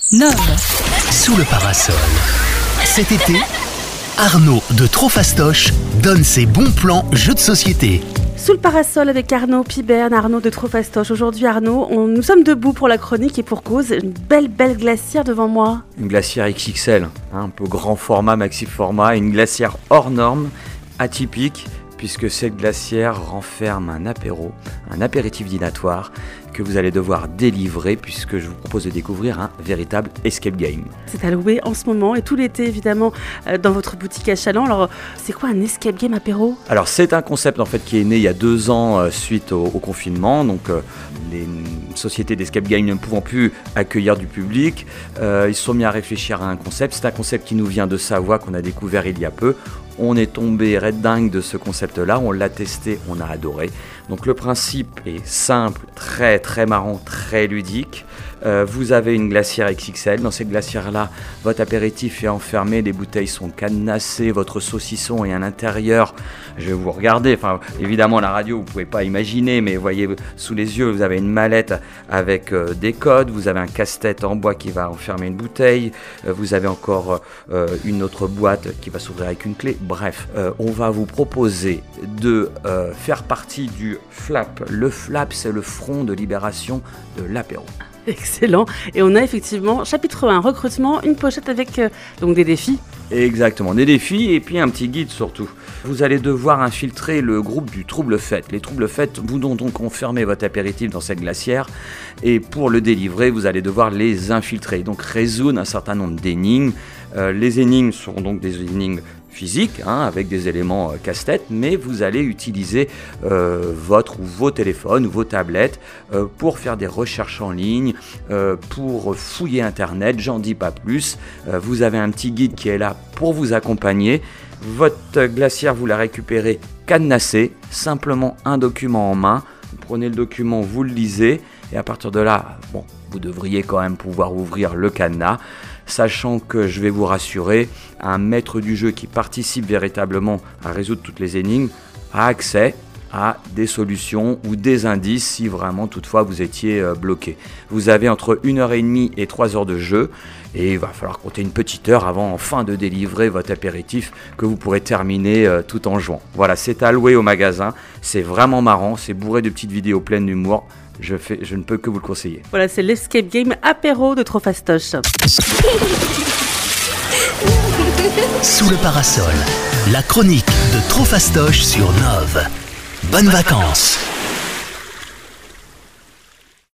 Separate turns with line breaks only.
Nove.
Sous le parasol. Cet été, Arnaud de Trop Fastoche donne ses bons plans jeux de société.
Sous le parasol avec Arnaud Piberne, Arnaud de Trop Fastoche. Aujourd'hui Arnaud, nous sommes debout pour la chronique et pour cause. Une belle glacière devant moi.
Une glacière XXL, un peu grand format, maxi format, une glacière hors norme, atypique, puisque cette glacière renferme un apéro, un apéritif dînatoire que vous allez devoir délivrer, puisque je vous propose de découvrir un véritable escape game.
C'est à louer en ce moment et tout l'été évidemment dans votre boutique à Chaland. Alors c'est quoi un escape game apéro ?
Alors c'est un concept en fait qui est né il y a 2 ans suite au confinement, donc les sociétés d'escape game ne pouvant plus accueillir du public, ils se sont mis à réfléchir à un concept. C'est un concept qui nous vient de Savoie, qu'on a découvert il y a peu. On est tombé red dingue de ce concept-là, on l'a testé, on a adoré. Donc le principe est simple, très marrant, très ludique. Vous avez une glacière XXL. Dans cette glacière-là, votre apéritif est enfermé, les bouteilles sont cadenassées, votre saucisson est à l'intérieur. Je vais vous regarder, enfin évidemment la radio vous ne pouvez pas imaginer, mais voyez sous les yeux, vous avez une mallette avec des codes, vous avez un casse-tête en bois qui va enfermer une bouteille, vous avez encore une autre boîte qui va s'ouvrir avec une clé. Bref, on va vous proposer de faire partie du FLAP. Le FLAP, c'est le front de libération de l'apéro.
Excellent. Et on a effectivement, chapitre 1, recrutement, une pochette avec donc des défis.
Exactement, des défis et puis un petit guide surtout. Vous allez devoir infiltrer le groupe du Trouble Fête. Les Trouble Fête vous ont donc enfermé votre apéritif dans cette glacière et pour le délivrer, vous allez devoir les infiltrer. Donc résoudre un certain nombre d'énigmes. Les énigmes sont donc des énigmes physiques, avec des éléments casse-tête, mais vous allez utiliser votre ou vos téléphones ou vos tablettes pour faire des recherches en ligne, pour fouiller Internet, j'en dis pas plus. Vous avez un petit guide qui est là pour vous accompagner. Votre glacière, vous la récupérez cadenassée, simplement un document en main. Vous prenez le document, vous le lisez, et à partir de là, vous devriez quand même pouvoir ouvrir le cadenas, sachant que je vais vous rassurer, un maître du jeu qui participe véritablement à résoudre toutes les énigmes a accès à des solutions ou des indices si vraiment toutefois vous étiez bloqué. Vous avez entre 1h30 et 3 heures de jeu et il va falloir compter une petite heure avant enfin de délivrer votre apéritif que vous pourrez terminer tout en jouant. Voilà, c'est à louer au magasin, c'est vraiment marrant, c'est bourré de petites vidéos pleines d'humour. Je ne peux que vous le conseiller.
Voilà, c'est l'escape game apéro de Trop Fastoche.
Sous le parasol, la chronique de Trop Fastoche sur Nove. Bonnes vacances.